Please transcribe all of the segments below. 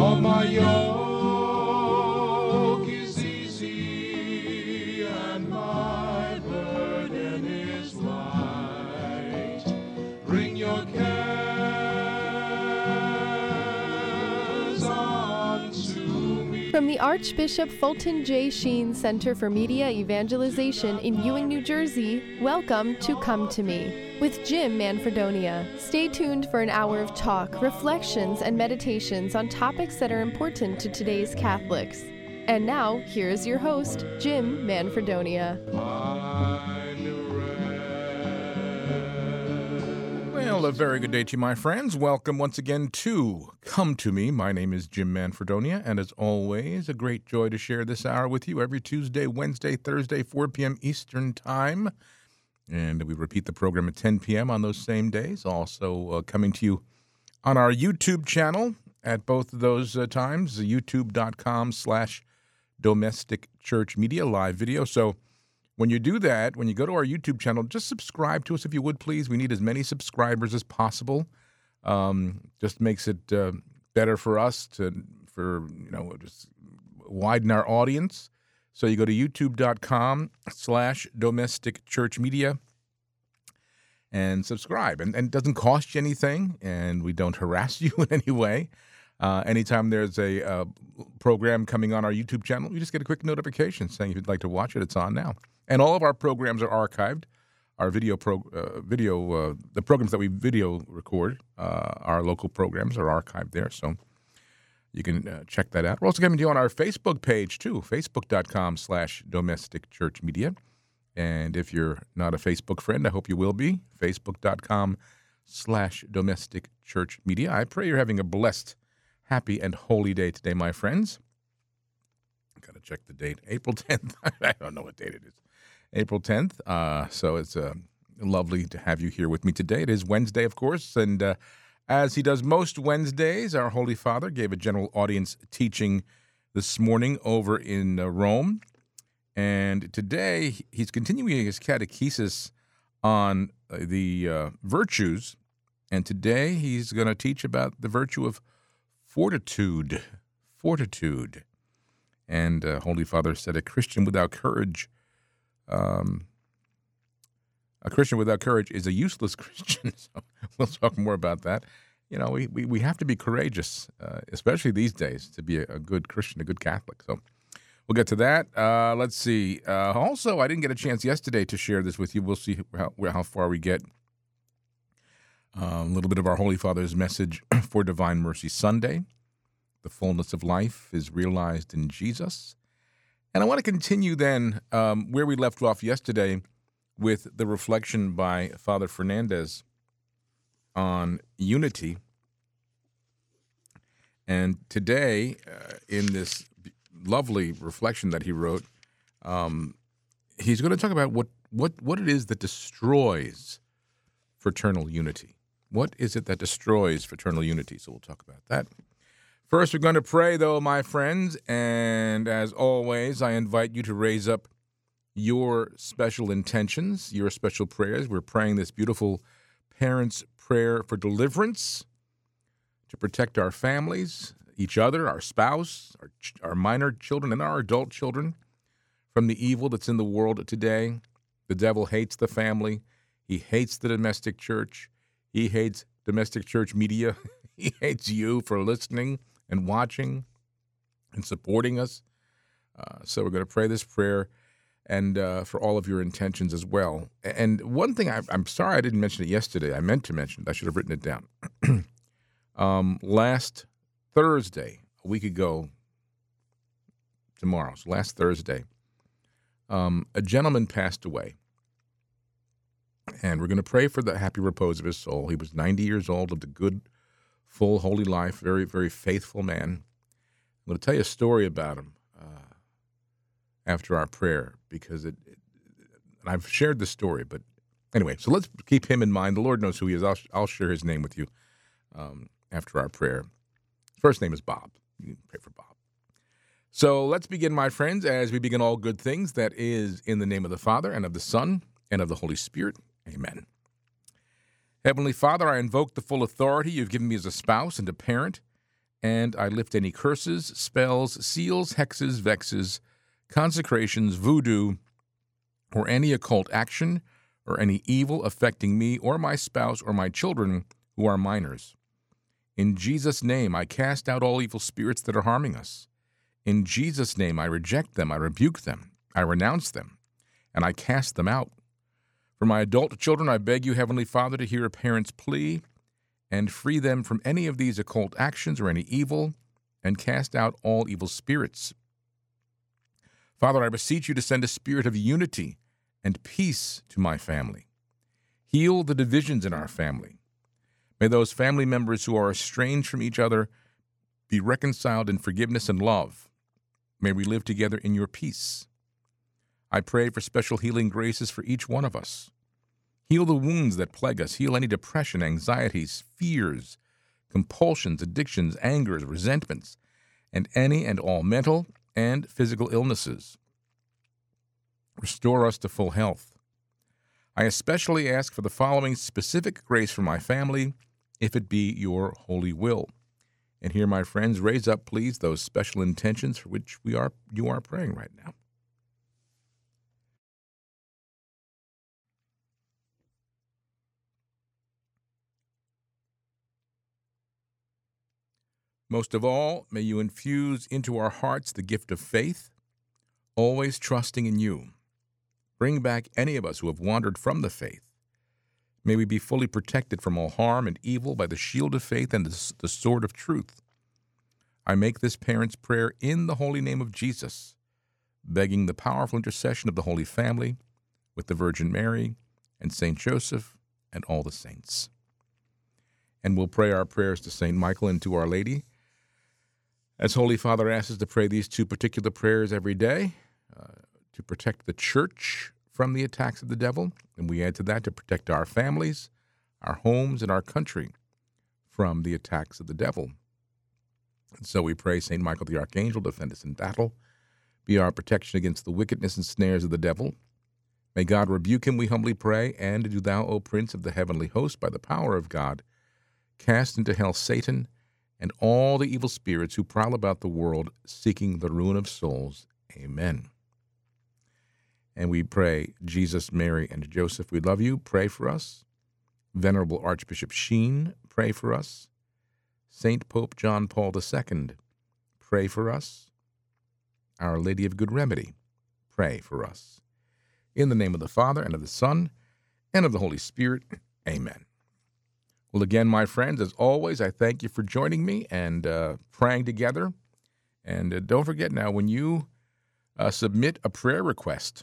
For my yoke is easy and my burden is light. Bring your cares unto me. From the Archbishop Fulton J. Sheen Center for Media Evangelization in Ewing, New Jersey, welcome to Come to Me with Jim Manfredonia. Stay tuned for an hour of talk, reflections, and meditations on topics that are important to today's Catholics. And now, here's your host, Jim Manfredonia. Well, a very good day to you, my friends. Welcome once again to Come to Me. My name is Jim Manfredonia, and as always, a great joy to share this hour with you every Tuesday, Wednesday, Thursday, 4 p.m. Eastern Time. And we repeat the program at 10 p.m. on those same days. Also coming to you on our YouTube channel at both of those times, youtube.com/Domestic Church Media live video. So when you do that, when you go to our YouTube channel, just subscribe to us if you would, please. We need as many subscribers as possible. Just makes it better for us just widen our audience. So you go to youtube.com/Domestic Church Media and subscribe. And it doesn't cost you anything, and we don't harass you in any way. Anytime there's a program coming on our YouTube channel, you just get a quick notification saying if you'd like to watch it, it's on now. And all of our programs are archived. Our the programs that we video record, our local programs are archived there. So you can check that out. We're also coming to you on our Facebook page, too, facebook.com/Domestic Church Media. And if you're not a Facebook friend, I hope you will be, facebook.com/Domestic Church Media. I pray you're having a blessed, happy, and holy day today, my friends. Got to check the date. April 10th. I don't know what date it is. April 10th. So it's lovely to have you here with me today. It is Wednesday, of course, and as he does most Wednesdays, our Holy Father gave a general audience teaching this morning over in Rome. And today, he's continuing his catechesis on the virtues. And today, he's going to teach about the virtue of fortitude. Fortitude. And Holy Father said, a Christian without courage is a useless Christian. So we'll talk more about that. You know, we have to be courageous, especially these days, to be a good Christian, a good Catholic. So we'll get to that. Let's see. Also, I didn't get a chance yesterday to share this with you. We'll see how far we get. A little bit of our Holy Father's message for Divine Mercy Sunday. The fullness of life is realized in Jesus. And I want to continue then where we left off yesterday with the reflection by Father Fernandez on unity. And today, in this lovely reflection that he wrote, he's going to talk about what it is that destroys fraternal unity. What is it that destroys fraternal unity? So we'll talk about that. First, we're going to pray, though, my friends, and as always, I invite you to raise up your special intentions, your special prayers. We're praying this beautiful parents' prayer for deliverance, to protect our families, each other, our spouse, our minor children, and our adult children from the evil that's in the world today. The devil hates the family. He hates the domestic church. He hates domestic church media. He hates you for listening and watching and supporting us. So we're going to pray this prayer and for all of your intentions as well. And one thing, I'm sorry I didn't mention it yesterday. I meant to mention it. I should have written it down. Last Thursday, a week ago tomorrow, so last Thursday, a gentleman passed away. And we're going to pray for the happy repose of his soul. He was 90 years old, lived a good, full, holy life, very, very faithful man. I'm going to tell you a story about him after our prayer, because and I've shared the story, but anyway, so let's keep him in mind. The Lord knows who he is. I'll share his name with you after our prayer. His first name is Bob. You can pray for Bob. So let's begin, my friends, as we begin all good things. That is in the name of the Father, and of the Son, and of the Holy Spirit. Amen. Heavenly Father, I invoke the full authority you've given me as a spouse and a parent, and I lift any curses, spells, seals, hexes, vexes, consecrations, voodoo, or any occult action, or any evil affecting me or my spouse or my children who are minors. In Jesus' name, I cast out all evil spirits that are harming us. In Jesus' name, I reject them, I rebuke them, I renounce them, and I cast them out. For my adult children, I beg you, Heavenly Father, to hear a parent's plea and free them from any of these occult actions or any evil, and cast out all evil spirits. Father, I beseech you to send a spirit of unity and peace to my family. Heal the divisions in our family. May those family members who are estranged from each other be reconciled in forgiveness and love. May we live together in your peace. I pray for special healing graces for each one of us. Heal the wounds that plague us. Heal any depression, anxieties, fears, compulsions, addictions, angers, resentments, and any and all mental and physical illnesses. Restore us to full health. I especially ask for the following specific grace for my family, if it be your holy will. And here, my friends, raise up, please, those special intentions for which you are praying right now. Most of all, may you infuse into our hearts the gift of faith, always trusting in you. Bring back any of us who have wandered from the faith. May we be fully protected from all harm and evil by the shield of faith and the sword of truth. I make this parent's prayer in the holy name of Jesus, begging the powerful intercession of the Holy Family with the Virgin Mary and Saint Joseph and all the saints. And we'll pray our prayers to Saint Michael and to Our Lady. As Holy Father asks us to pray these two particular prayers every day, to protect the church from the attacks of the devil, and we add to that to protect our families, our homes, and our country from the attacks of the devil. And so we pray, St. Michael the Archangel, defend us in battle, be our protection against the wickedness and snares of the devil. May God rebuke him, we humbly pray, and do thou, O Prince of the heavenly host, by the power of God, cast into hell Satan and all the evil spirits who prowl about the world seeking the ruin of souls. Amen. And we pray, Jesus, Mary, and Joseph, we love you. Pray for us. Venerable Archbishop Sheen, pray for us. Saint Pope John Paul II, pray for us. Our Lady of Good Remedy, pray for us. In the name of the Father, and of the Son, and of the Holy Spirit. Amen. Well, again, my friends, as always, I thank you for joining me and praying together. And don't forget now, when you submit a prayer request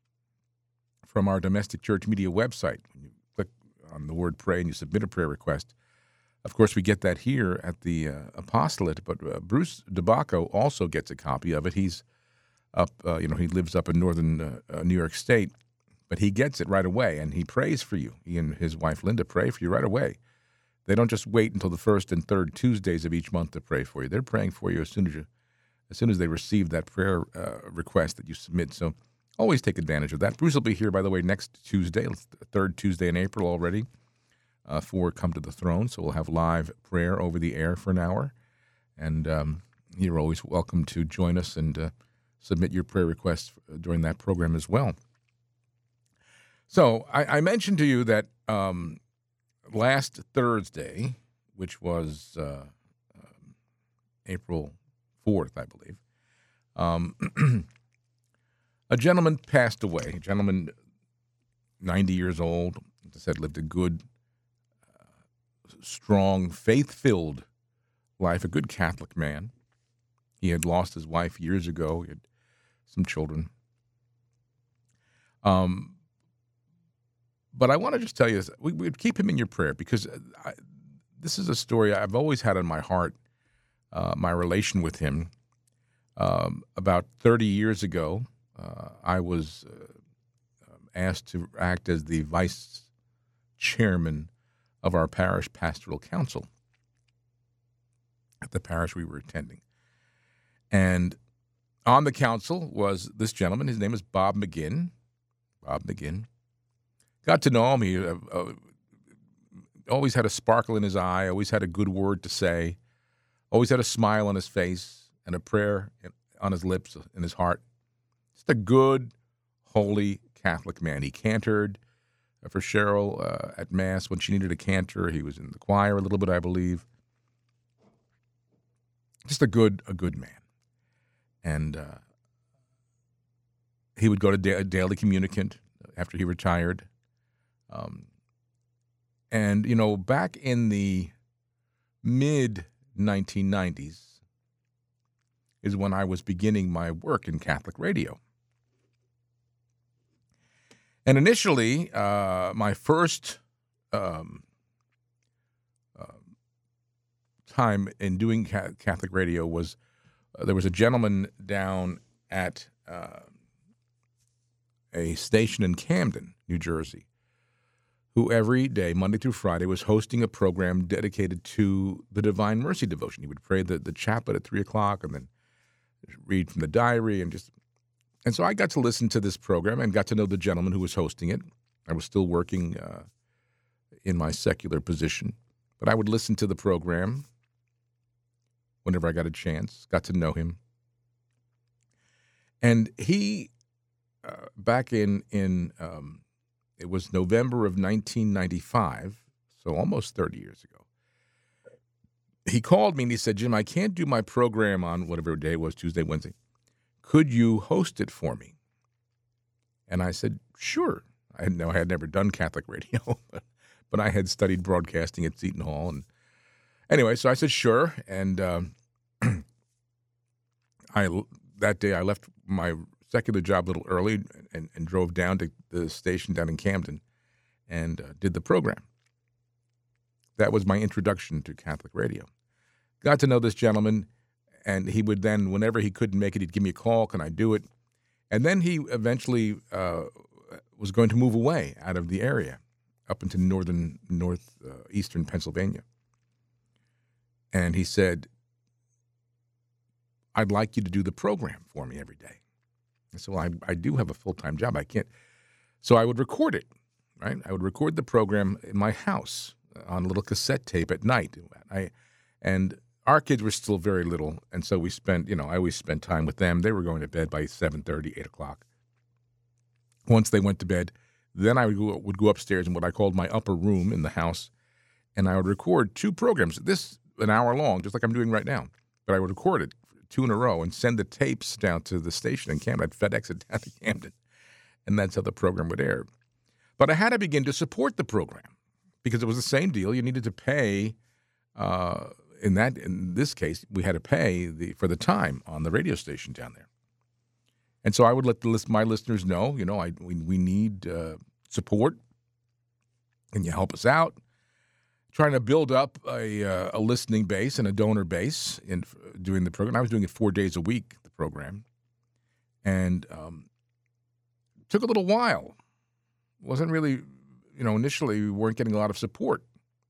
from our Domestic Church Media website, when you click on the word pray and you submit a prayer request, of course, we get that here at the apostolate, but Bruce DeBacco also gets a copy of it. He's up, he lives up in northern New York State, but he gets it right away, and he prays for you. He and his wife, Linda, pray for you right away. They don't just wait until the first and third Tuesdays of each month to pray for you. They're praying for you as soon as they receive that prayer request that you submit. So always take advantage of that. Bruce will be here, by the way, next Tuesday, third Tuesday in April already, for Come to the Throne. So we'll have live prayer over the air for an hour. And you're always welcome to join us and submit your prayer requests during that program as well. So I mentioned to you that last Thursday, which was April 4th, I believe, a gentleman passed away. A gentleman, 90 years old, as I said, lived a good, strong, faith-filled life, a good Catholic man. He had lost his wife years ago. He had some children. But I want to just tell you this. We would keep him in your prayer because this is a story I've always had in my heart, my relation with him. About 30 years ago, I was asked to act as the vice chairman of our parish pastoral council at the parish we were attending. And on the council was this gentleman. His name is Bob McGinn. Bob McGinn. Got to know him. He always had a sparkle in his eye, always had a good word to say, Always had a smile on his face and a prayer on his lips, in his heart. Just a good, holy Catholic man. He cantored for Cheryl at Mass when she needed a cantor. He was in the choir a little bit, I believe. Just a good man. And he would go to Daily Communicant after he retired. And, you know, back in the mid-1990s is when I was beginning my work in Catholic radio. And initially, my first time in doing Catholic radio was there was a gentleman down at a station in Camden, New Jersey, who every day, Monday through Friday, was hosting a program dedicated to the Divine Mercy Devotion. He would pray the chaplet at 3 o'clock and then read from the diary and so I got to listen to this program and got to know the gentleman who was hosting it. I was still working in my secular position, but I would listen to the program whenever I got a chance, got to know him. And he, back in it was November of 1995, so almost 30 years ago, he called me and he said, "Jim, I can't do my program on whatever day it was, Tuesday, Wednesday. Could you host it for me?" And I said, "Sure." I had never done Catholic radio, but I had studied broadcasting at Seton Hall. And anyway, so I said, sure. And that day I left my secular job a little early and drove down to the station down in Camden and did the program. That was my introduction to Catholic radio. Got to know this gentleman, and he would then, whenever he couldn't make it, he'd give me a call, can I do it? And then he eventually was going to move away out of the area up into northeastern Pennsylvania. And he said, "I'd like you to do the program for me every day." I said, "Well, I do have a full-time job. I can't." So I would record it, right? I would record the program in my house on a little cassette tape at night. And our kids were still very little, and so we spent, I always spent time with them. They were going to bed by 7:30, 8 o'clock. Once they went to bed, then I would go upstairs in what I called my upper room in the house, and I would record 2 programs, this an hour long, just like I'm doing right now. But I would record it 2 in a row and send the tapes down to the station in Camden. I'd FedEx it down to Camden, and that's how the program would air. But I had to begin to support the program because it was the same deal. You needed to pay. In this case, we had to pay for the time on the radio station down there. And so I would let my listeners know, we need support. Can you help us out? Trying to build up a listening base and a donor base in doing the program. I was doing it 4 days a week, the program. And it took a little while. It wasn't really, initially we weren't getting a lot of support.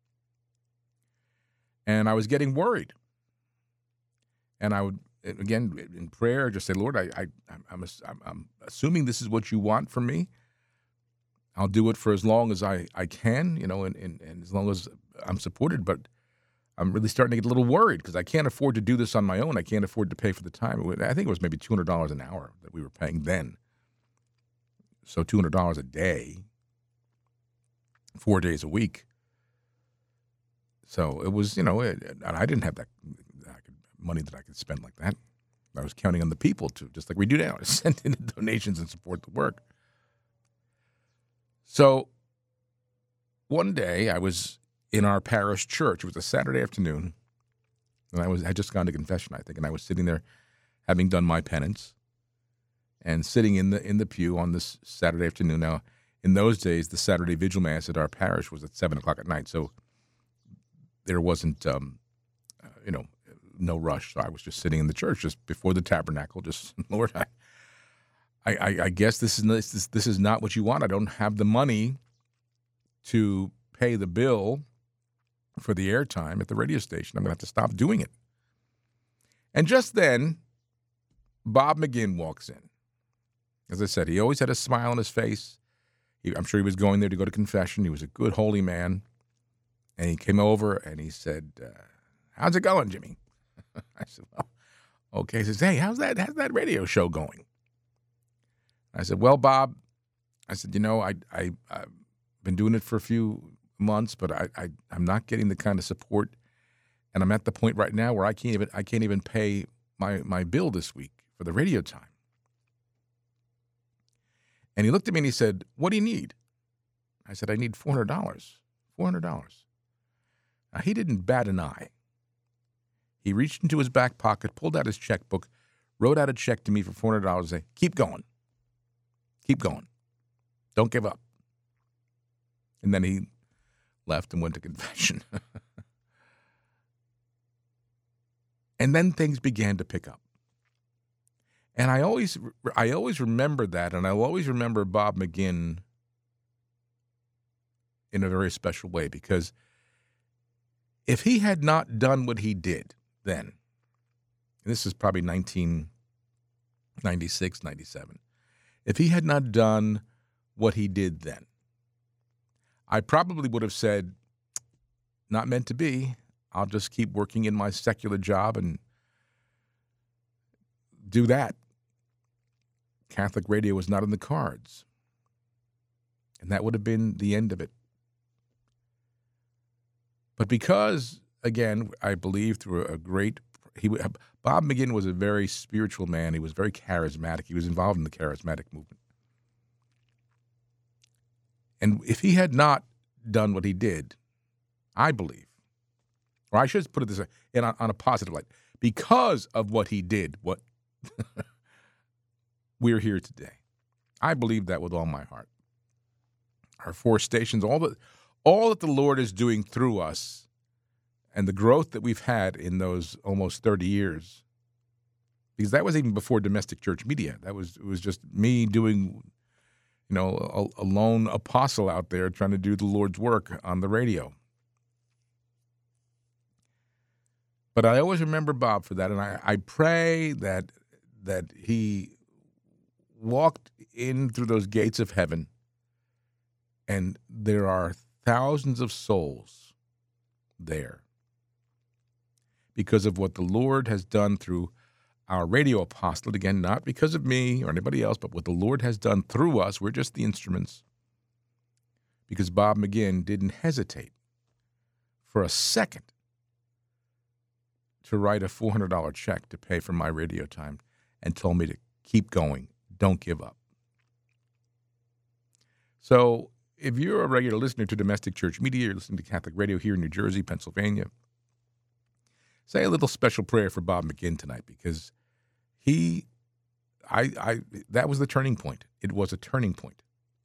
And I was getting worried. And I would, again, in prayer, just say, "Lord, I'm assuming this is what you want from me. I'll do it for as long as I can, and as long as I'm supported. But I'm really starting to get a little worried because I can't afford to do this on my own. I can't afford to pay for the time." I think it was maybe $200 an hour that we were paying then. So $200 a day, 4 days a week. So it was, and I didn't have that money that I could spend like that. I was counting on the people to, just like we do now, to send in the donations and support the work. So one day I was in our parish church. It was a Saturday afternoon, and I had just gone to confession, I think, and I was sitting there having done my penance and sitting in the pew on this Saturday afternoon. Now, in those days, the Saturday Vigil Mass at our parish was at 7 o'clock at night, so there wasn't, no rush. So I was just sitting in the church just before the tabernacle, just, "Lord, I guess this is not what you want. I don't have the money to pay the bill for the airtime at the radio station. I'm going to have to stop doing it." And just then, Bob McGinn walks in. As I said, he always had a smile on his face. I'm sure he was going there to go to confession. He was a good, holy man. And he came over and he said, "How's it going, Jimmy?" I said, well, okay. He says, hey, how's that radio show going? I said, well, Bob, I said, I've been doing it for a few months, but I'm not getting the kind of support, and I'm at the point right now where I can't even pay my bill this week for the radio time. And he looked at me and he said, what do you need? I said, I need $400. $400. Now, he didn't bat an eye. He reached into his back pocket, pulled out his checkbook, wrote out a check to me for $400 and said, keep going. Keep going. Don't give up. And then he left and went to confession. And then things began to pick up. And I always remember that, and I'll always remember Bob McGinn in a very special way, because if he had not done what he did then, and this is probably 1996, 97, if he had not done what he did then, I probably would have said, not meant to be. I'll just keep working in my secular job and do that. Catholic radio was not in the cards. And that would have been the end of it. But because, again, I believe through Bob McGinn was a very spiritual man. He was very charismatic. He was involved in the charismatic movement. And if he had not done what he did, I believe, or I should put it this way, on a positive light, because of what he did, we're here today. I believe that with all my heart. Our 4 stations, all that the Lord is doing through us, and the growth that we've had in those almost 30 years, because that was even before domestic church media. It was just me doing, a lone apostle out there trying to do the Lord's work on the radio. But I always remember Bob for that, and I pray that he walked in through those gates of heaven, and there are thousands of souls there because of what the Lord has done through our radio apostolate. Again, not because of me or anybody else, but what the Lord has done through us. We're just the instruments. Because Bob McGinn didn't hesitate for a second to write a $400 check to pay for my radio time and told me to keep going. Don't give up. So if you're a regular listener to domestic church media, you're listening to Catholic radio here in New Jersey, Pennsylvania, say a little special prayer for Bob McGinn tonight, because that was the turning point. It was a turning point.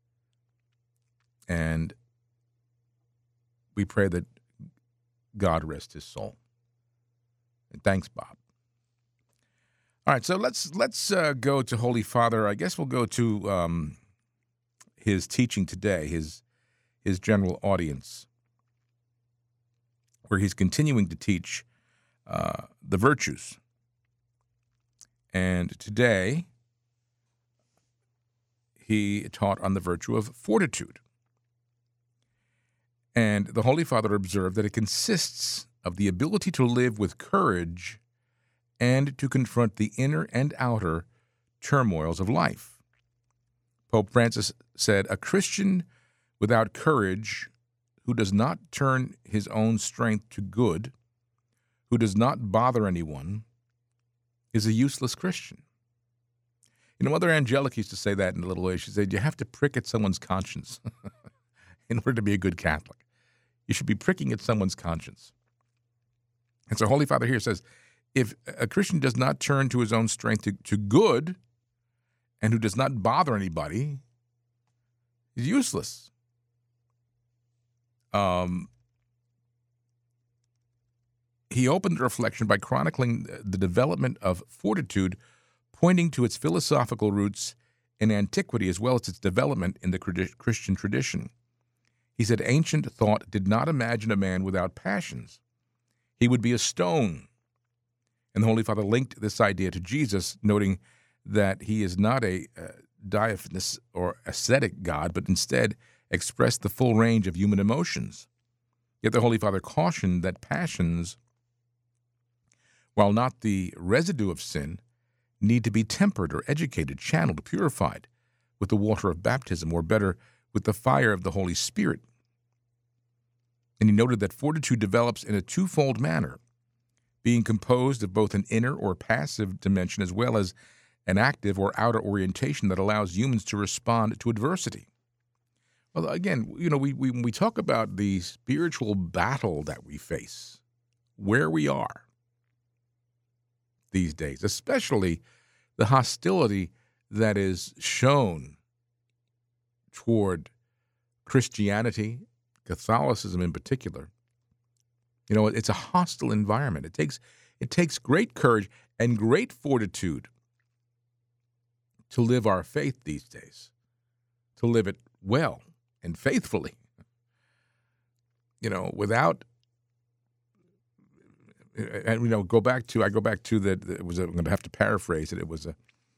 And we pray that God rest his soul. And thanks, Bob. All right, so let's go to Holy Father. I guess we'll go to his teaching today, his general audience, where he's continuing to teach the virtues. And today, he taught on the virtue of fortitude. And the Holy Father observed that it consists of the ability to live with courage and to confront the inner and outer turmoils of life. Pope Francis said, a Christian without courage, who does not turn his own strength to good, who does not bother anyone, is a useless Christian. Mother Angelica used to say that in a little way. She said, you have to prick at someone's conscience in order to be a good Catholic. You should be pricking at someone's conscience. And so Holy Father here says, if a Christian does not turn to his own strength to good, and who does not bother anybody, he's useless. He opened the reflection by chronicling the development of fortitude, pointing to its philosophical roots in antiquity as well as its development in the Christian tradition. He said, ancient thought did not imagine a man without passions. He would be a stone. And the Holy Father linked this idea to Jesus, noting that he is not a diaphanous or ascetic God, but instead expressed the full range of human emotions. Yet the Holy Father cautioned that passions while not the residue of sin, need to be tempered or educated, channeled, purified with the water of baptism, or better, with the fire of the Holy Spirit. And he noted that fortitude develops in a twofold manner, being composed of both an inner or passive dimension as well as an active or outer orientation that allows humans to respond to adversity. Well, again, when we talk about the spiritual battle that we face, where we are these days, especially the hostility that is shown toward Christianity, Catholicism in particular, it's a hostile environment. It takes great courage and great fortitude to live our faith these days, to live it well and faithfully. Without, and I go back to that. I'm going to have to paraphrase it. It was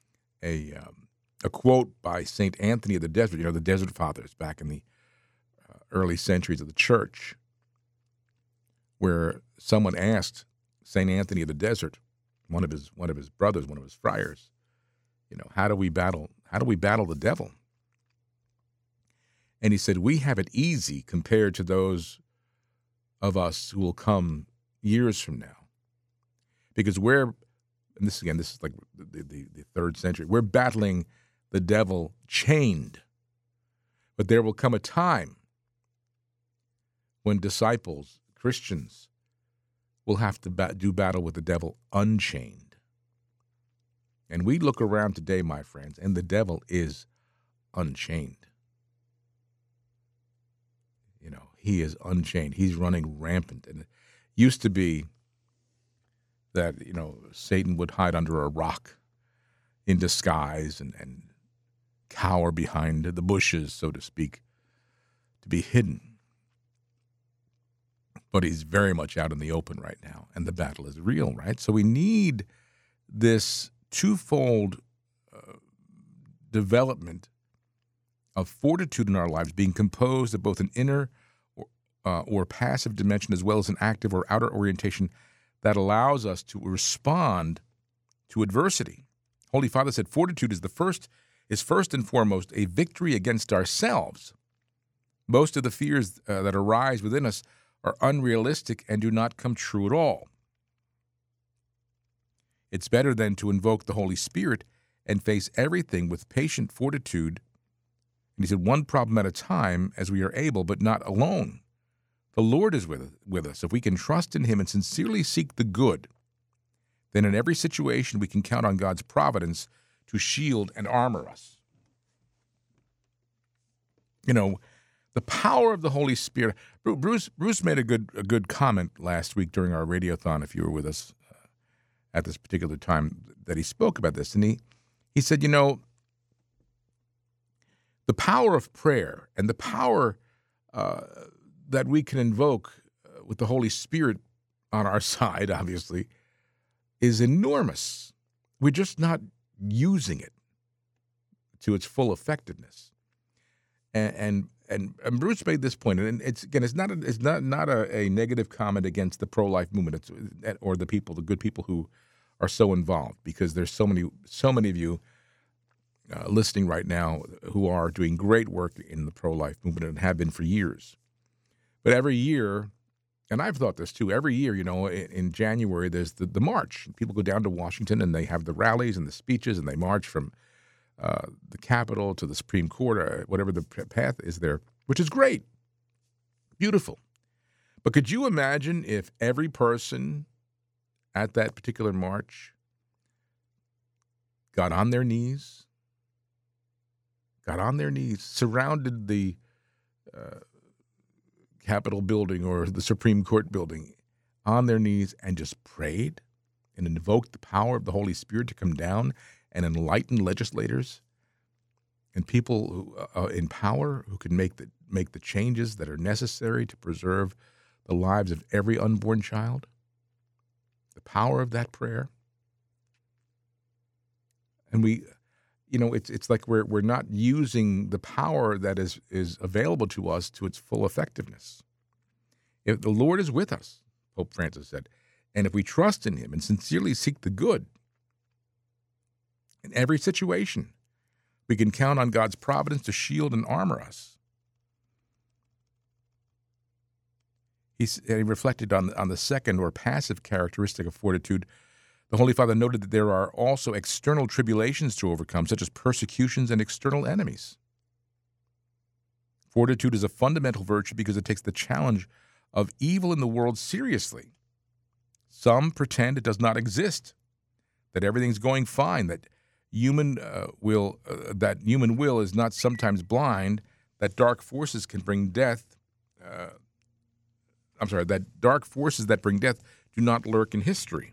a quote by Saint Anthony of the Desert. The Desert Fathers back in the early centuries of the church, where someone asked Saint Anthony of the Desert, one of his brothers, one of his friars, how do we battle the devil? And he said, we have it easy compared to those of us who will come years from now. Because this is like the 3rd century, we're battling the devil chained. But there will come a time when disciples, Christians, will have to do battle with the devil unchained. And we look around today, my friends, and the devil is unchained. He is unchained. He's running rampant. And it used to be that, Satan would hide under a rock in disguise and cower behind the bushes, so to speak, to be hidden. But he's very much out in the open right now, and the battle is real, right? So we need this twofold development of fortitude in our lives, being composed of both an inner or passive dimension as well as an active or outer orientation that allows us to respond to adversity. Holy Father said fortitude is first and foremost a victory against ourselves. Most of the fears that arise within us are unrealistic and do not come true at all. It's better then to invoke the Holy Spirit and face everything with patient fortitude. And he said, one problem at a time as we are able, but not alone. The Lord is with us. If we can trust in him and sincerely seek the good, then in every situation we can count on God's providence to shield and armor us. The power of the Holy Spirit. Bruce made a good comment last week during our radiothon, if you were with us at this particular time, that he spoke about this. And he said, the power of prayer and the power that we can invoke with the Holy Spirit on our side, obviously, is enormous. We're just not using it to its full effectiveness. And Bruce made this point, and it's not a negative comment against the pro-life movement or the good people who are so involved, because there's so many of you listening right now who are doing great work in the pro-life movement and have been for years. But every year, and I've thought this too, every year, in January, there's the march. People go down to Washington and they have the rallies and the speeches, and they march from the Capitol to the Supreme Court, or whatever the path is there, which is great, beautiful. But could you imagine if every person at that particular march got on their knees, surrounded the Capitol building or the Supreme Court building on their knees and just prayed and invoked the power of the Holy Spirit to come down and enlighten legislators and people who, in power who can make the changes that are necessary to preserve the lives of every unborn child? The power of that prayer. And it's like we're not using the power that is available to us to its full effectiveness. If the Lord is with us, Pope Francis said, And if we trust in him and sincerely seek the good in every situation, we can count on God's providence to shield and armor us. He reflected on the second or passive characteristic of fortitude. The Holy Father noted that there are also external tribulations to overcome, such as persecutions and external enemies. Fortitude is a fundamental virtue because it takes the challenge of evil in the world seriously. Some pretend it does not exist, that everything's going fine, that human will is not sometimes blind, that dark forces can bring death. That dark forces that bring death do not lurk in history.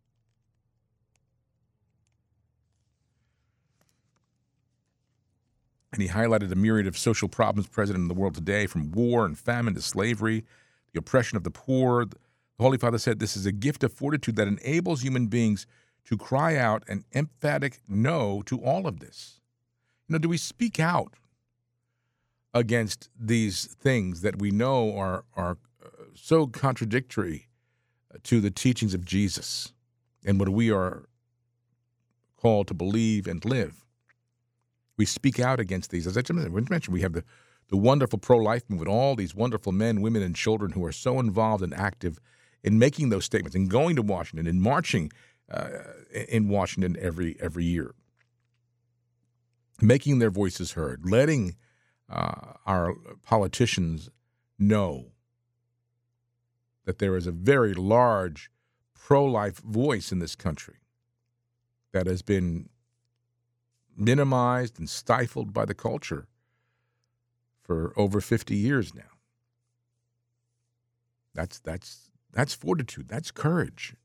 And he highlighted a myriad of social problems present in the world today, from war and famine to slavery, the oppression of the poor. The Holy Father said this is a gift of fortitude that enables human beings to cry out an emphatic no to all of this. Do we speak out against these things that we know are so contradictory to the teachings of Jesus and what we are called to believe and live? We speak out against these. As I mentioned, we have the wonderful pro-life movement, all these wonderful men, women, and children who are so involved and active in making those statements and going to Washington and marching in Washington every year, making their voices heard, letting our politicians know that there is a very large pro-life voice in this country that has been minimized and stifled by the culture for over 50 years now. That's fortitude. That's courage.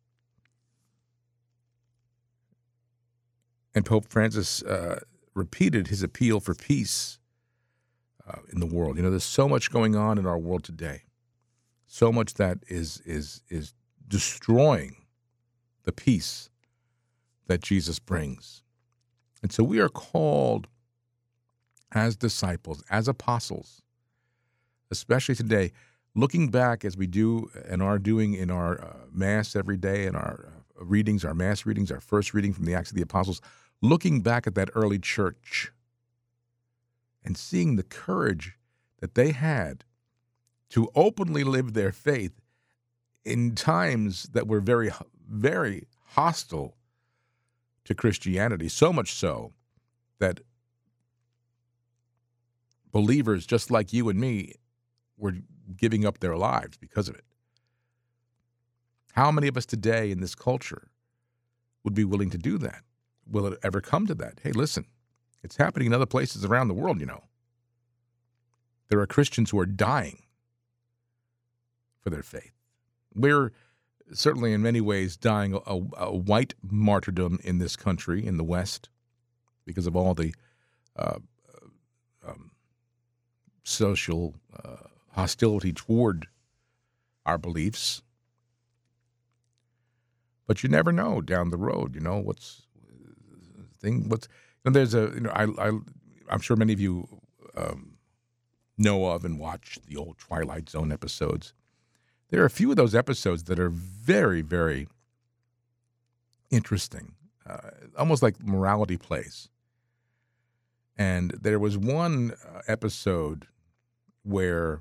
And Pope Francis repeated his appeal for peace in the world. There's so much going on in our world today, so much that is destroying the peace that Jesus brings. And so we are called as disciples, as apostles, especially today, looking back as we do and are doing in our Mass every day, in our readings, our Mass readings, our first reading from the Acts of the Apostles, looking back at that early church and seeing the courage that they had to openly live their faith in times that were very, very hostile to Christianity, so much so that believers just like you and me were giving up their lives because of it. How many of us today in this culture would be willing to do that? Will it ever come to that? Hey, listen, it's happening in other places around the world, There are Christians who are dying for their faith. We're certainly in many ways dying a white martyrdom in this country, in the West, because of all the social hostility toward our beliefs. But you never know down the road, I'm sure many of you know of and watch the old Twilight Zone episodes. There are a few of those episodes that are very, very interesting, almost like morality plays. And there was one episode where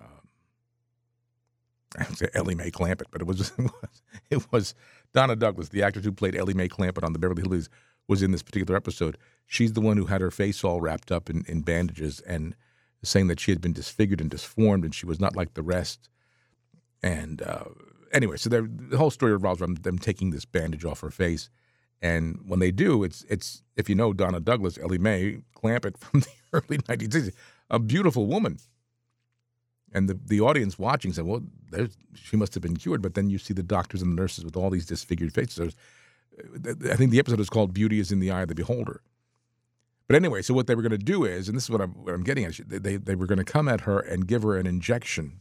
I would say Ellie Mae Clampett, but it was Donna Douglas, the actress who played Ellie Mae Clampett on the Beverly Hillbillies, was in this particular episode. She's the one who had her face all wrapped up in bandages and saying that she had been disfigured and disformed and she was not like the rest. And anyway, so the whole story revolves around them taking this bandage off her face. And when they do, it's if you know Donna Douglas, Ellie Mae Clampett from the early 1960s, a beautiful woman. And the audience watching said, well, she must have been cured. But then you see the doctors and the nurses with all these disfigured faces. I think the episode is called Beauty is in the Eye of the Beholder. But anyway, so what they were going to do is, and this is what I'm getting at, they were going to come at her and give her an injection.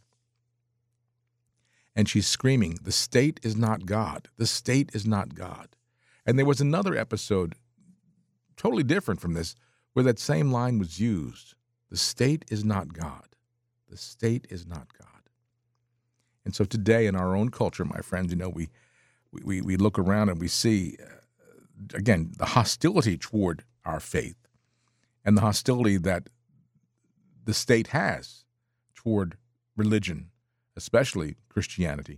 And she's screaming, the state is not God. The state is not God. And there was another episode, totally different from this, where that same line was used. The state is not God. The state is not God. And so today in our own culture, my friends, we look around and we see, again, the hostility toward our faith and the hostility that the state has toward religion, especially Christianity.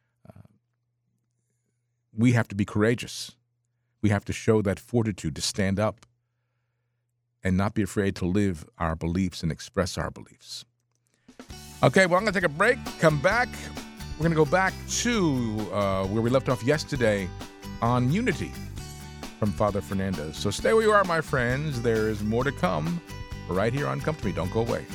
We have to be courageous. We have to show that fortitude to stand up and not be afraid to live our beliefs and express our beliefs. Okay, well, I'm going to take a break, come back. We're going to go back to where we left off yesterday on unity from Father Fernandez. So stay where you are, my friends. There is more to come right here on Come to Me. Don't go away.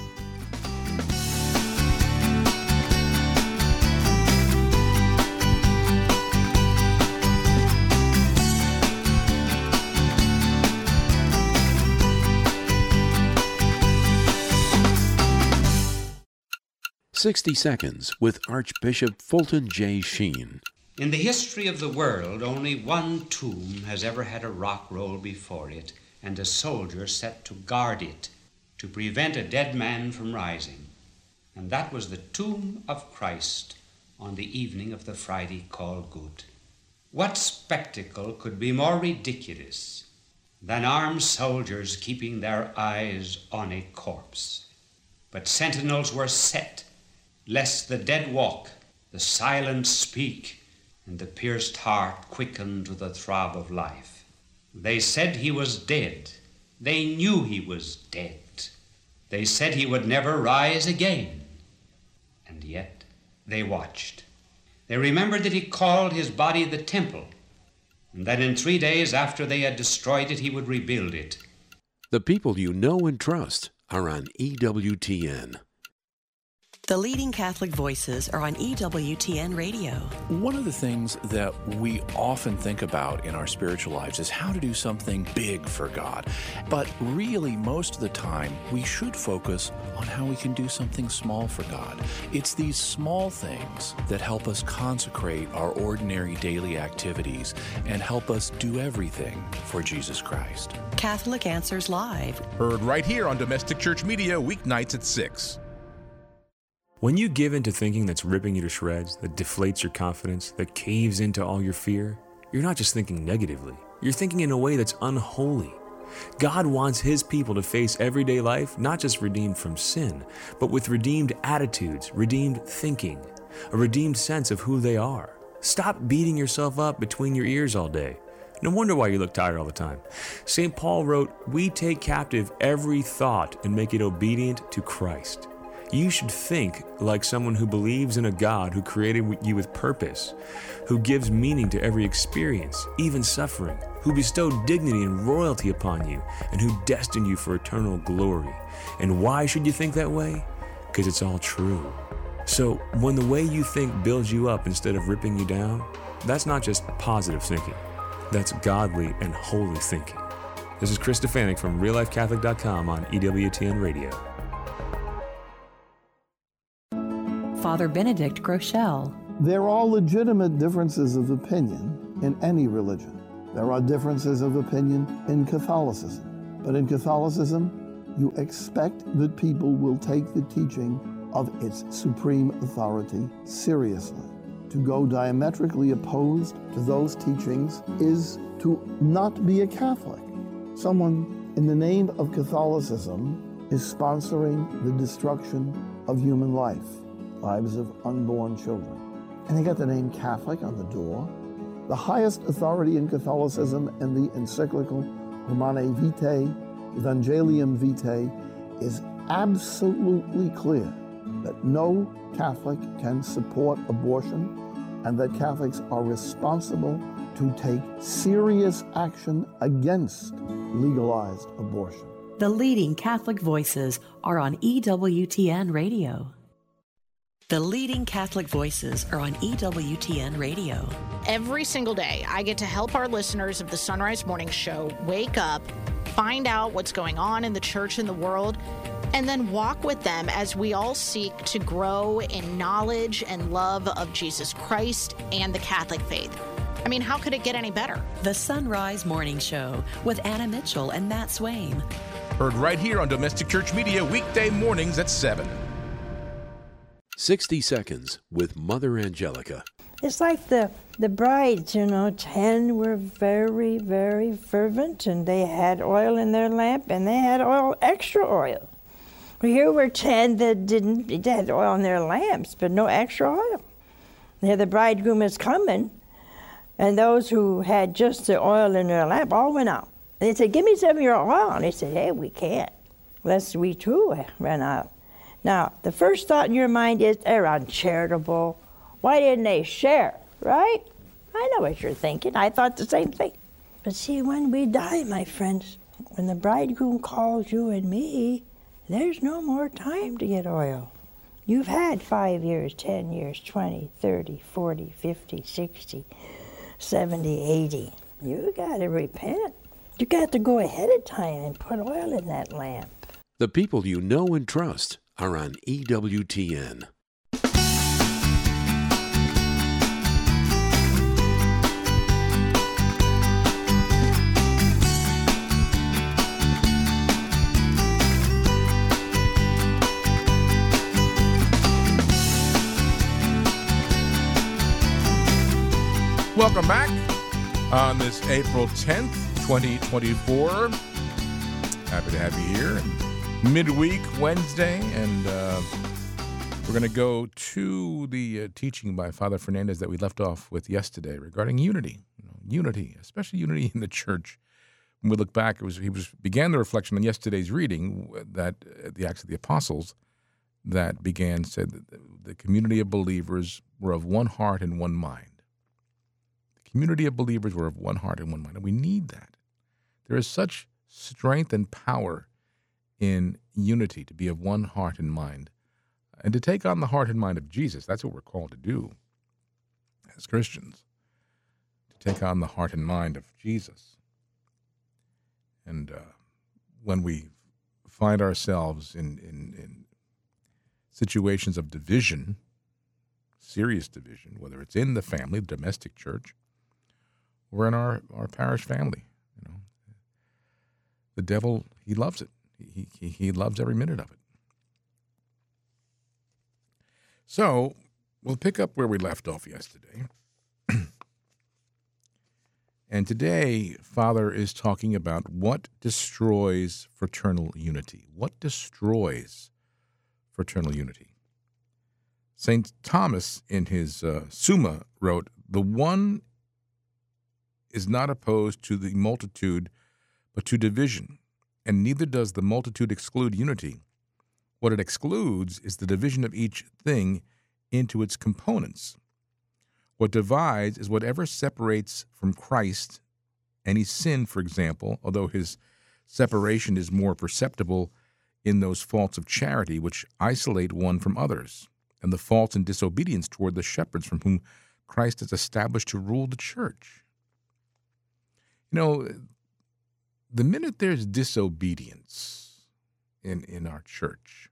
"60 Seconds" with Archbishop Fulton J. Sheen. In the history of the world, only one tomb has ever had a rock roll before it and a soldier set to guard it to prevent a dead man from rising. And that was the tomb of Christ on the evening of the Friday called Good. What spectacle could be more ridiculous than armed soldiers keeping their eyes on a corpse? But sentinels were set, lest the dead walk, the silent speak, and the pierced heart quicken to the throb of life. They said he was dead. They knew he was dead. They said he would never rise again. And yet they watched. They remembered that he called his body the temple, and that in 3 days after they had destroyed it, he would rebuild it. The people you know and trust are on EWTN. The leading Catholic voices are on EWTN Radio. One of the things that we often think about in our spiritual lives is how to do something big for God. But really, most of the time, we should focus on how we can do something small for God. It's these small things that help us consecrate our ordinary daily activities and help us do everything for Jesus Christ. Catholic Answers Live. Heard right here on Domestic Church Media, weeknights at 6. When you give into thinking that's ripping you to shreds, that deflates your confidence, that caves into all your fear, you're not just thinking negatively. You're thinking in a way that's unholy. God wants His people to face everyday life, not just redeemed from sin, but with redeemed attitudes, redeemed thinking, a redeemed sense of who they are. Stop beating yourself up between your ears all day. No wonder why you look tired all the time. St. Paul wrote, "We take captive every thought and make it obedient to Christ." You should think like someone who believes in a God who created you with purpose, who gives meaning to every experience, even suffering, who bestowed dignity and royalty upon you, and who destined you for eternal glory. And why should you think that way? Because it's all true. So when the way you think builds you up instead of ripping you down, that's not just positive thinking. That's godly and holy thinking. This is Chris Stefanik from RealLifeCatholic.com on EWTN Radio. Father Benedict Groeschel. There are legitimate differences of opinion in any religion. There are differences of opinion in Catholicism. But in Catholicism, you expect that people will take the teaching of its supreme authority seriously. To go diametrically opposed to those teachings is to not be a Catholic. Someone in the name of Catholicism is sponsoring the destruction of human life. Lives of unborn children. And they got the name Catholic on the door. The highest authority in Catholicism in the encyclical Humanae Vitae, Evangelium Vitae, is absolutely clear that no Catholic can support abortion and that Catholics are responsible to take serious action against legalized abortion. The leading Catholic voices are on EWTN Radio. The leading Catholic voices are on EWTN Radio. Every single day, I get to help our listeners of the Sunrise Morning Show wake up, find out what's going on in the church and the world, and then walk with them as we all seek to grow in knowledge and love of Jesus Christ and the Catholic faith. I mean, how could it get any better? The Sunrise Morning Show with Anna Mitchell and Matt Swaim. Heard right here on Domestic Church Media, weekday mornings at 7. 60 Seconds with Mother Angelica. It's like the brides, 10 were very, very fervent, and they had oil in their lamp, and they had extra oil. Well, here were 10 that didn't. They had oil in their lamps, but no extra oil. Here the bridegroom is coming, and those who had just the oil in their lamp all went out. And they said, "Give me some of your oil." And they said, "Hey, we can't, lest we too run out." Now, the first thought in your mind is, they're uncharitable. Why didn't they share, right? I know what you're thinking. I thought the same thing. But see, when we die, my friends, when the bridegroom calls you and me, there's no more time to get oil. You've had 5 years, 10 years, 20, 30, 40, 50, 60, 70, 80. You got to repent. You got to go ahead of time and put oil in that lamp. The people you know and trust are on EWTN. Welcome back on this April 10th, 2024. Happy to have you here. Midweek Wednesday, and we're going to go to the teaching by Father Fernandez that we left off with yesterday regarding unity. Unity, especially unity in the church. When we look back, he began the reflection on yesterday's reading that the Acts of the Apostles said that the community of believers were of one heart and one mind. Community of believers were of one heart and one mind, and we need that. There is such strength and power in unity, to be of one heart and mind, and to take on the heart and mind of Jesus. That's what we're called to do as Christians, to take on the heart and mind of Jesus. And when we find ourselves in situations of division, serious division, whether it's in the family, the domestic church, or in our parish family, the devil, he loves it. He loves every minute of it. So we'll pick up where we left off yesterday. And today, Father is talking about what destroys fraternal unity. What destroys fraternal unity? St. Thomas, in his Summa, wrote, "The one is not opposed to the multitude, but to division, and neither does the multitude exclude unity. What it excludes is the division of each thing into its components. What divides is whatever separates from Christ, any sin, for example, although his separation is more perceptible in those faults of charity which isolate one from others, and the faults and disobedience toward the shepherds from whom Christ is established to rule the church." The minute there's disobedience in our church,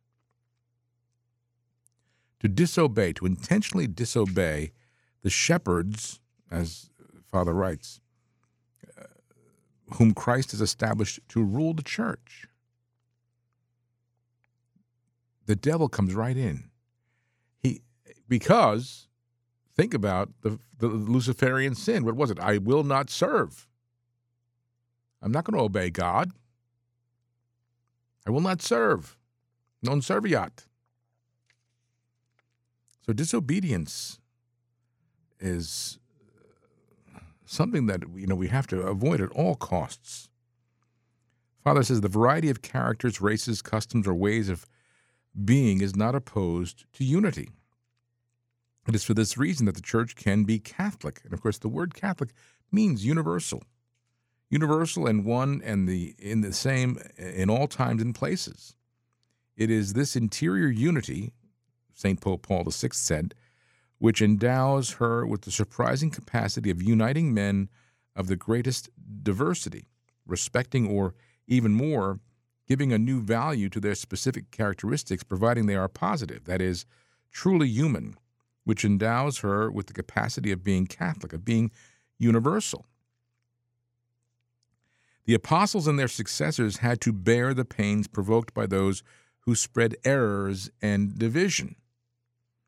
to intentionally disobey the shepherds, as Father writes, whom Christ has established to rule the church, the devil comes right in. Because think about the Luciferian sin. What was it? I will not serve. I'm not going to obey God. I will not serve. Non serviat. So disobedience is something that we have to avoid at all costs. Father says the variety of characters, races, customs, or ways of being is not opposed to unity. It is for this reason that the church can be Catholic. And of course, the word Catholic means universal. Universal and one and in the same in all times and places. It is this interior unity, St. Pope Paul VI said, which endows her with the surprising capacity of uniting men of the greatest diversity, respecting or, even more, giving a new value to their specific characteristics, providing they are positive, that is, truly human, which endows her with the capacity of being Catholic, of being universal. The apostles and their successors had to bear the pains provoked by those who spread errors and division.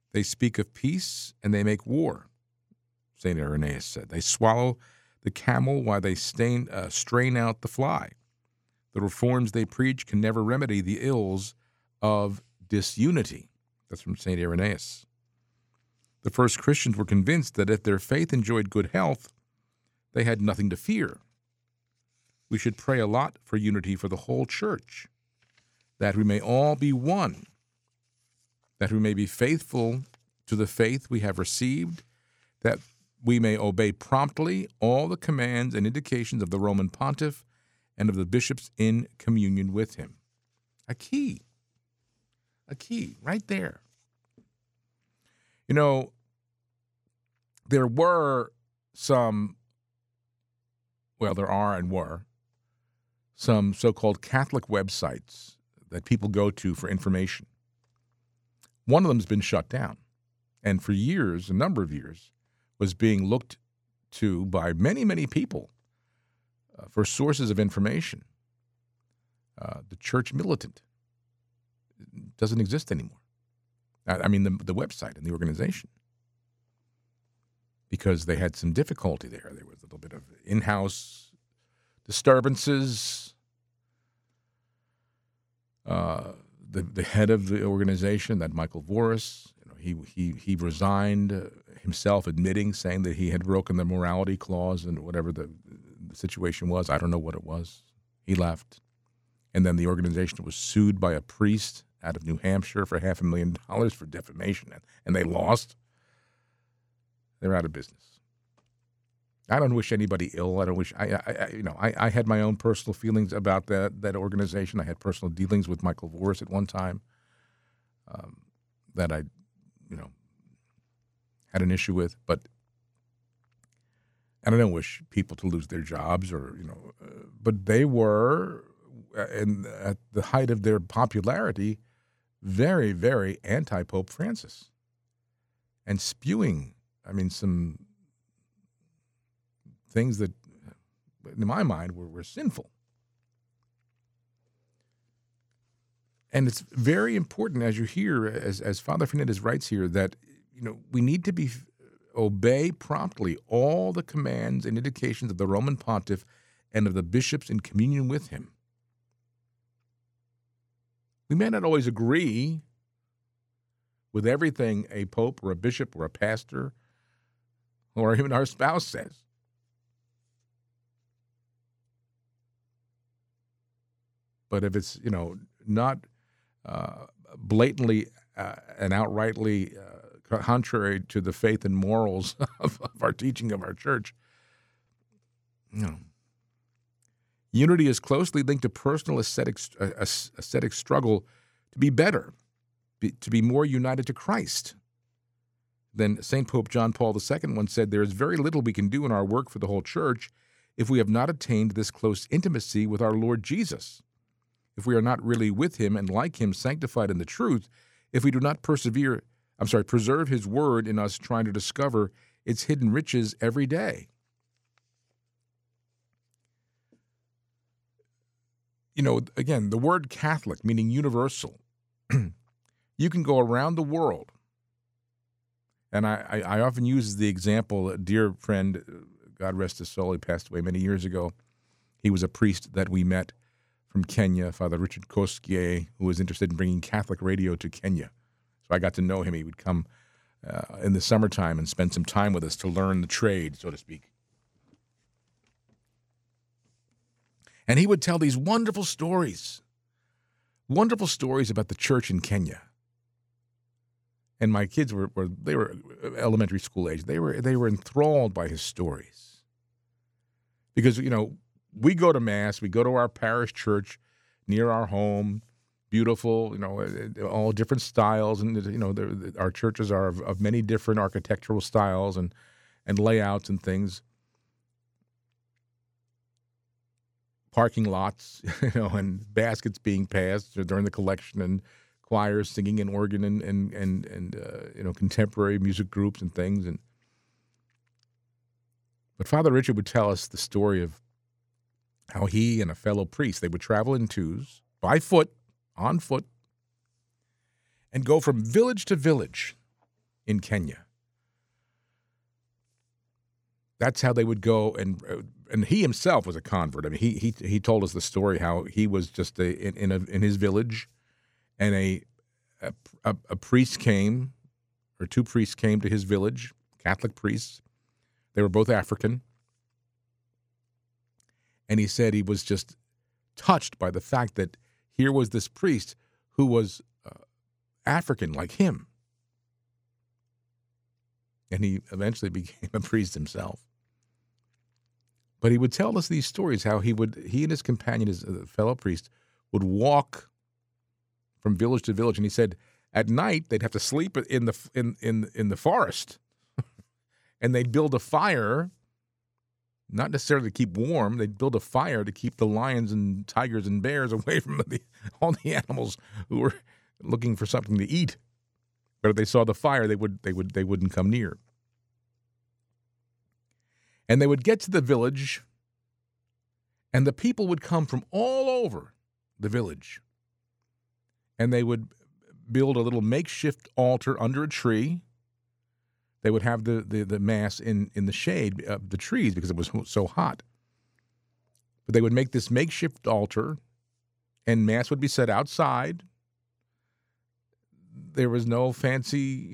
They speak of peace and they make war, St. Irenaeus said. They swallow the camel while they strain out the fly. The reforms they preach can never remedy the ills of disunity. That's from St. Irenaeus. The first Christians were convinced that if their faith enjoyed good health, they had nothing to fear. We should pray a lot for unity for the whole church, that we may all be one, that we may be faithful to the faith we have received, that we may obey promptly all the commands and indications of the Roman pontiff and of the bishops in communion with him. A key right there. You know, there are some so-called Catholic websites that people go to for information. One of them has been shut down, and for years, a number of years, was being looked to by many, many people for sources of information. The Church Militant doesn't exist anymore. I mean, the website and the organization, because they had some difficulty there. There was a little bit of in-house disturbances. The head of the organization, that Michael Voris, he resigned himself, saying that he had broken the morality clause and whatever the situation was. I don't know what it was. He left. And then the organization was sued by a priest out of New Hampshire for $500,000 for defamation, and they lost. They're out of business. I don't wish anybody ill. I don't wish. I had my own personal feelings about that organization. I had personal dealings with Michael Voris at one time that I, had an issue with. And I don't wish people to lose their jobs but they were, at the height of their popularity, very, very anti-Pope Francis, and spewing, some things that, in my mind, were sinful. And it's very important, as you hear, as Father Fernandez writes here, that we need to obey promptly all the commands and indications of the Roman pontiff and of the bishops in communion with him. We may not always agree with everything a pope or a bishop or a pastor or even our spouse says. But if it's, not blatantly and outrightly contrary to the faith and morals of our teaching of our church, unity is closely linked to personal ascetic struggle to be better, to be more united to Christ. Then St. Pope John Paul II once said, "There is very little we can do in our work for the whole church if we have not attained this close intimacy with our Lord Jesus. If we are not really with him and like him, sanctified in the truth, if we do not preserve his word in us trying to discover its hidden riches every day." Again, the word Catholic, meaning universal, you can go around the world. And I often use the example, a dear friend, God rest his soul, he passed away many years ago. He was a priest that we met from Kenya, Father Richard Koskie, who was interested in bringing Catholic radio to Kenya. So I got to know him. He would come in the summertime and spend some time with us to learn the trade, so to speak. And he would tell these wonderful stories about the church in Kenya. And my kids were elementary school age. They were enthralled by his stories. Because, we go to Mass, we go to our parish church near our home, beautiful, all different styles. And, our churches are of many different architectural styles and layouts and things. Parking lots, and baskets being passed during the collection, and choirs singing and organ and contemporary music groups and things. But Father Richard would tell us the story of how he and a fellow priest, they would travel in twos, on foot, and go from village to village in Kenya. That's how they would go, and he himself was a convert. I mean, he told us the story how he was just in his village, and a priest came, or two priests came to his village, Catholic priests. They were both African, and he said he was just touched by the fact that here was this priest who was African like him, and he eventually became a priest himself. But he would tell us these stories, how he and his companion, his fellow priest, would walk from village to village, and he said at night they'd have to sleep in the forest, and they'd build a fire, not necessarily to keep warm. They'd build a fire to keep the lions and tigers and bears away from all the animals who were looking for something to eat. But if they saw the fire, they wouldn't come near. And they would get to the village, and the people would come from all over the village. And they would build a little makeshift altar under a tree. They would have the mass in the shade of the trees because it was so hot. But they would make this makeshift altar, and mass would be said outside. There was no fancy,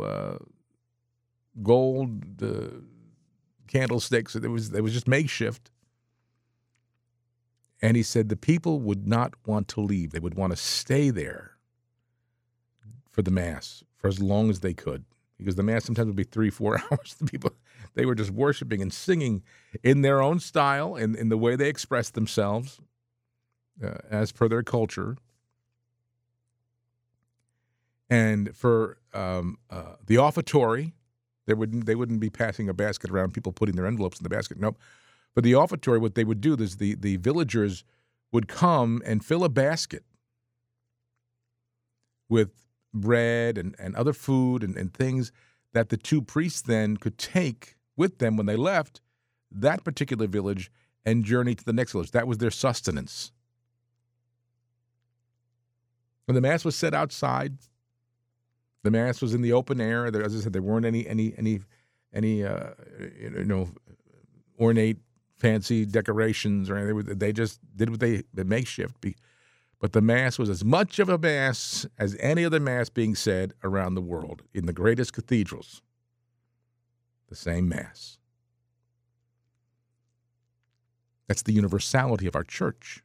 gold candlesticks. It was just makeshift. And he said the people would not want to leave. They would want to stay there for the Mass for as long as they could, because the Mass sometimes would be 3-4 hours. The people, they were just worshiping and singing in their own style and in the way they expressed themselves as per their culture. And for the offertory, they wouldn't be passing a basket around, people putting their envelopes in the basket. Nope. But the offertory, what they would do is the villagers would come and fill a basket with bread and other food and things that the two priests then could take with them when they left that particular village and journey to the next village. That was their sustenance. When the Mass was said outside, the Mass was in the open air. There, as I said, there weren't any ornate, fancy decorations or anything. They just did what they makeshift. But the Mass was as much of a Mass as any other Mass being said around the world in the greatest cathedrals. The same Mass. That's the universality of our church.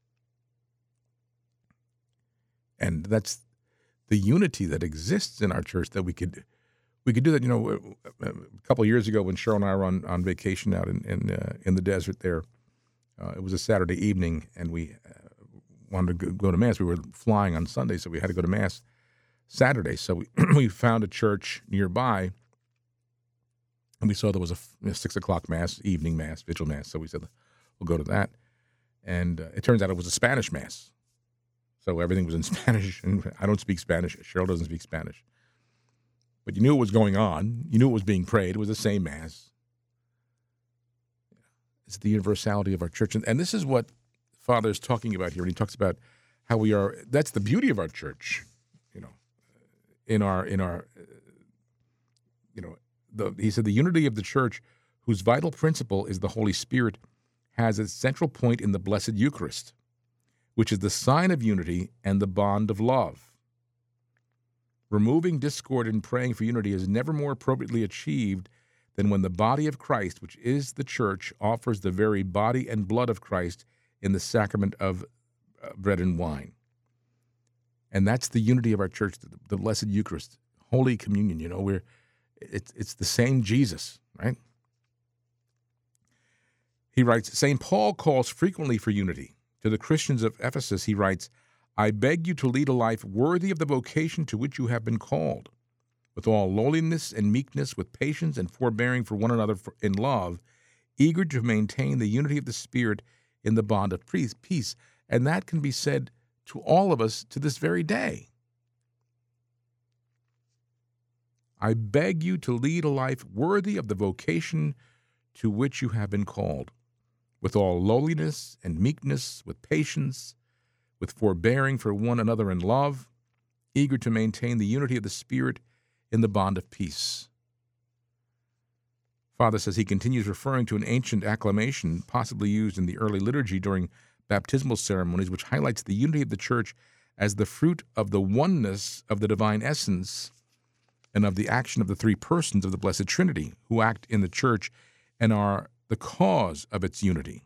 And that's the unity that exists in our church, that we could do that. A couple of years ago when Cheryl and I were on vacation out in the desert there, it was a Saturday evening, and we wanted to go to Mass. We were flying on Sunday, so we had to go to Mass Saturday. So we found a church nearby, and we saw there was a 6 o'clock Mass, evening Mass, Vigil Mass. So we said, we'll go to that. And it turns out it was a Spanish Mass. So everything was in Spanish, and I don't speak Spanish. Cheryl doesn't speak Spanish. But you knew what was going on. You knew what was being prayed. It was the same Mass. It's the universality of our church. And this is what Father is talking about here when he talks about how we are. That's the beauty of our church. He said the unity of the church, whose vital principle is the Holy Spirit, has its central point in the Blessed Eucharist, which is the sign of unity and the bond of love. Removing discord and praying for unity is never more appropriately achieved than when the body of Christ, which is the church, offers the very body and blood of Christ in the sacrament of bread and wine. And that's the unity of our church, the Blessed Eucharist, Holy Communion. It's the same Jesus, right? He writes, St. Paul calls frequently for unity. To the Christians of Ephesus, he writes, I beg you to lead a life worthy of the vocation to which you have been called, with all lowliness and meekness, with patience and forbearing for one another in love, eager to maintain the unity of the Spirit in the bond of peace. And that can be said to all of us to this very day. I beg you to lead a life worthy of the vocation to which you have been called, with all lowliness and meekness, with patience, with forbearing for one another in love, eager to maintain the unity of the Spirit in the bond of peace. Father says he continues referring to an ancient acclamation possibly used in the early liturgy during baptismal ceremonies, which highlights the unity of the Church as the fruit of the oneness of the divine essence and of the action of the three persons of the Blessed Trinity, who act in the Church and are the cause of its unity.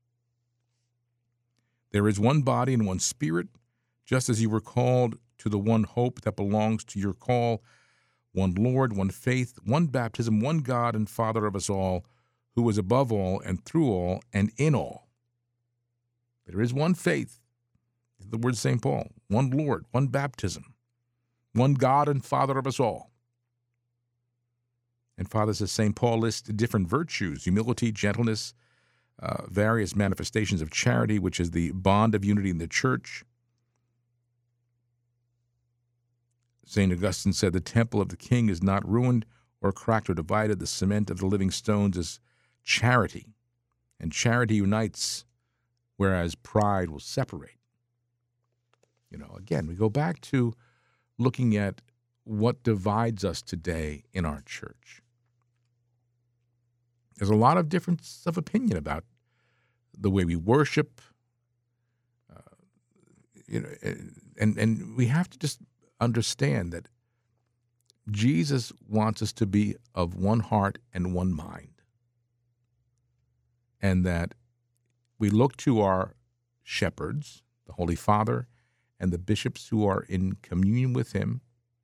There is one body and one Spirit, just as you were called to the one hope that belongs to your call, one Lord, one faith, one baptism, one God and Father of us all, who is above all and through all and in all. There is one faith, the word St. Paul, one Lord, one baptism, one God and Father of us all. And Father says St. Paul lists different virtues, humility, gentleness, various manifestations of charity, which is the bond of unity in the Church. St. Augustine said, the temple of the king is not ruined or cracked or divided. The cement of the living stones is charity, and charity unites, whereas pride will separate. Again, we go back to looking at what divides us today in our church. There's a lot of difference of opinion about the way we worship, and we have to just understand that Jesus wants us to be of one heart and one mind, and that we look to our shepherds, the Holy Father, and the bishops who are in communion with him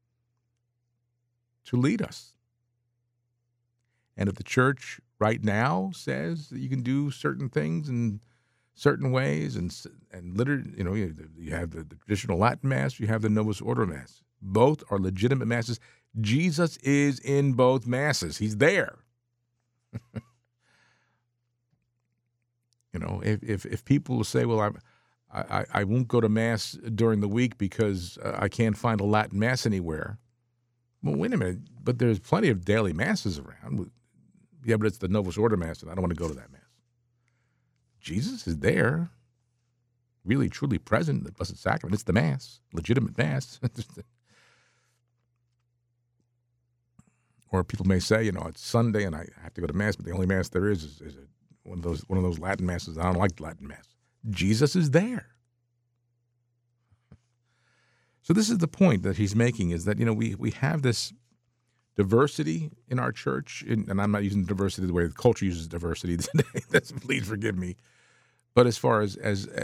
to lead us. And if the church right now says that you can do certain things in certain ways, and you have the traditional Latin Mass, you have the Novus Ordo Mass. Both are legitimate masses. Jesus is in both masses. He's there. If people say, well, I won't go to Mass during the week because I can't find a Latin Mass anywhere. Well, wait a minute, but there's plenty of daily Masses around. Yeah, but it's the Novus Ordo Mass, and I don't want to go to that Mass. Jesus is there, really, truly present, the Blessed Sacrament. It's the Mass, legitimate Mass. Or people may say, it's Sunday and I have to go to Mass, but the only Mass there is one of those Latin Masses. I don't like Latin Mass. Jesus is there. So this is the point that he's making, is that, we have this diversity in our church, and I'm not using diversity the way the culture uses diversity today. Please forgive me. But as far as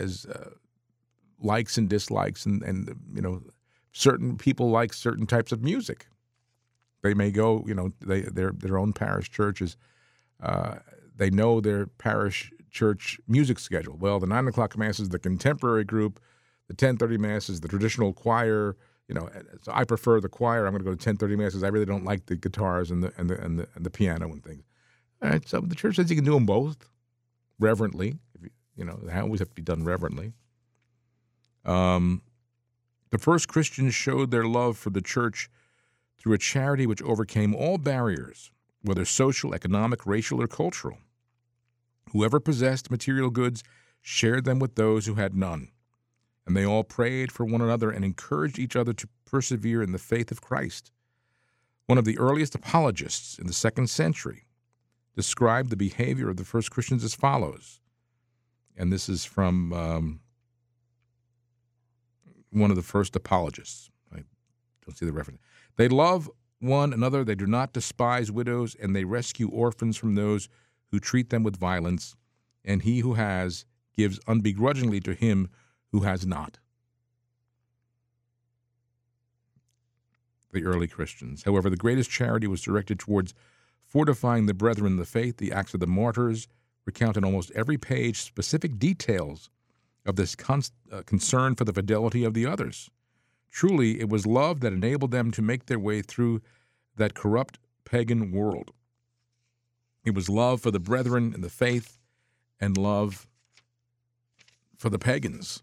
likes and dislikes, and certain people like certain types of music. They may go, their own parish churches, they know their parish church music schedule. Well, the 9 o'clock Mass is the contemporary group, the 10:30 Mass is the traditional choir. So I prefer the choir. I'm going to go to 10:30 Masses. I really don't like the guitars and the piano and things. All right, so the church says you can do them both reverently. They always have to be done reverently. The first Christians showed their love for the church through a charity which overcame all barriers, whether social, economic, racial, or cultural. Whoever possessed material goods shared them with those who had none. And they all prayed for one another and encouraged each other to persevere in the faith of Christ. One of the earliest apologists in the 2nd century described the behavior of the first Christians as follows. And this is from one of the first apologists. I don't see the reference. They love one another, they do not despise widows, and they rescue orphans from those who treat them with violence. And he who has gives unbegrudgingly to him who has not. The early Christians. However, the greatest charity was directed towards fortifying the brethren in the faith. The Acts of the Martyrs recount in almost every page specific details of this concern for the fidelity of the others. Truly, it was love that enabled them to make their way through that corrupt pagan world. It was love for the brethren in the faith and love for the pagans.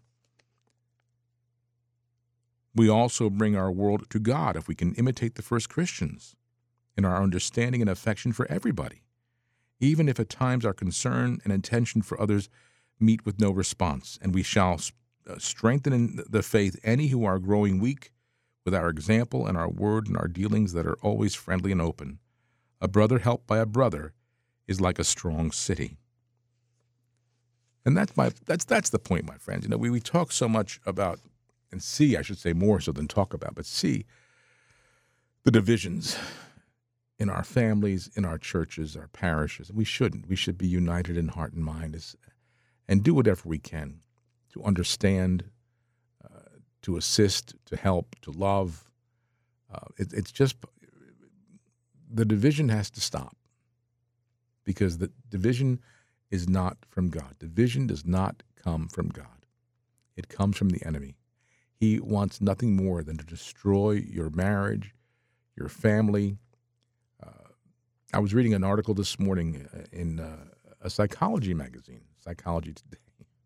We also bring our world to God if we can imitate the first Christians in our understanding and affection for everybody, even if at times our concern and intention for others meet with no response. And we shall strengthen in the faith any who are growing weak with our example and our word and our dealings that are always friendly and open. A brother helped by a brother is like a strong city. And that's the point, my friends. You know, we talk so much about, and see, I should say more so than talk about, but see the divisions in our families, in our churches, our parishes. We shouldn't. We should be united in heart and mind and do whatever we can to understand, to assist, to help, to love. It's just the division has to stop, because the division is not from God. Division does not come from God. It comes from the enemy. He wants nothing more than to destroy your marriage, your family. I was reading an article this morning in a psychology magazine, Psychology Today.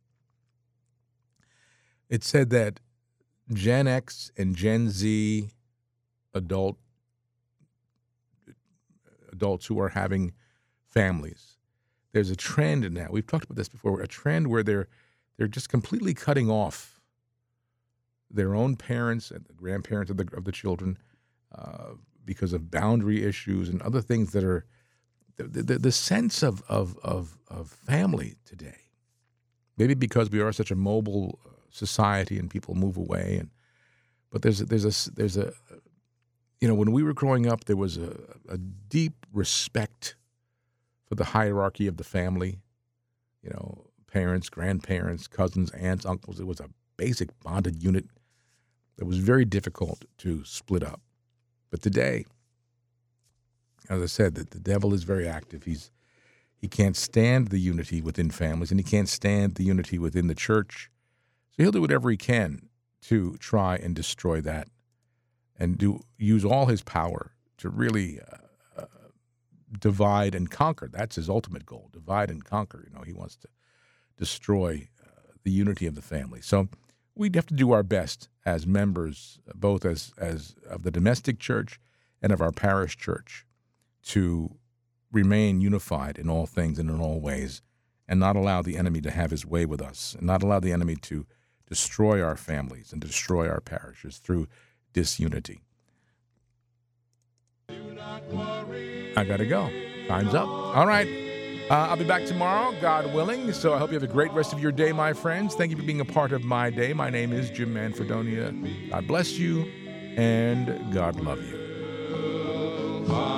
It said that Gen X and Gen Z adults who are having families, there's a trend now. We've talked about this before. A trend where they're just completely cutting off their own parents and the grandparents of the children because of boundary issues and other things that are the sense of family today. Maybe because we are such a mobile society and people move away, but there's a you know, when we were growing up, there was a deep respect for the hierarchy of the family. You know, parents, grandparents, cousins, aunts, uncles. It was a basic bonded unit that was very difficult to split up. But today, as I said, the devil is very active. He can't stand the unity within families, and he can't stand the unity within the church. So he'll do whatever he can to try and destroy that, and use all his power to really divide and conquer. That's his ultimate goal: divide and conquer. You know, he wants to destroy the unity of the family. So we have to do our best as members, both as of the domestic church and of our parish church, to remain unified in all things and in all ways, and not allow the enemy to have his way with us, and not allow the enemy to destroy our families and destroy our parishes through disunity. I got to go. Time's up. All right. I'll be back tomorrow, God willing. So I hope you have a great rest of your day, my friends. Thank you for being a part of my day. My name is Jim Manfredonia. God bless you, and God love you.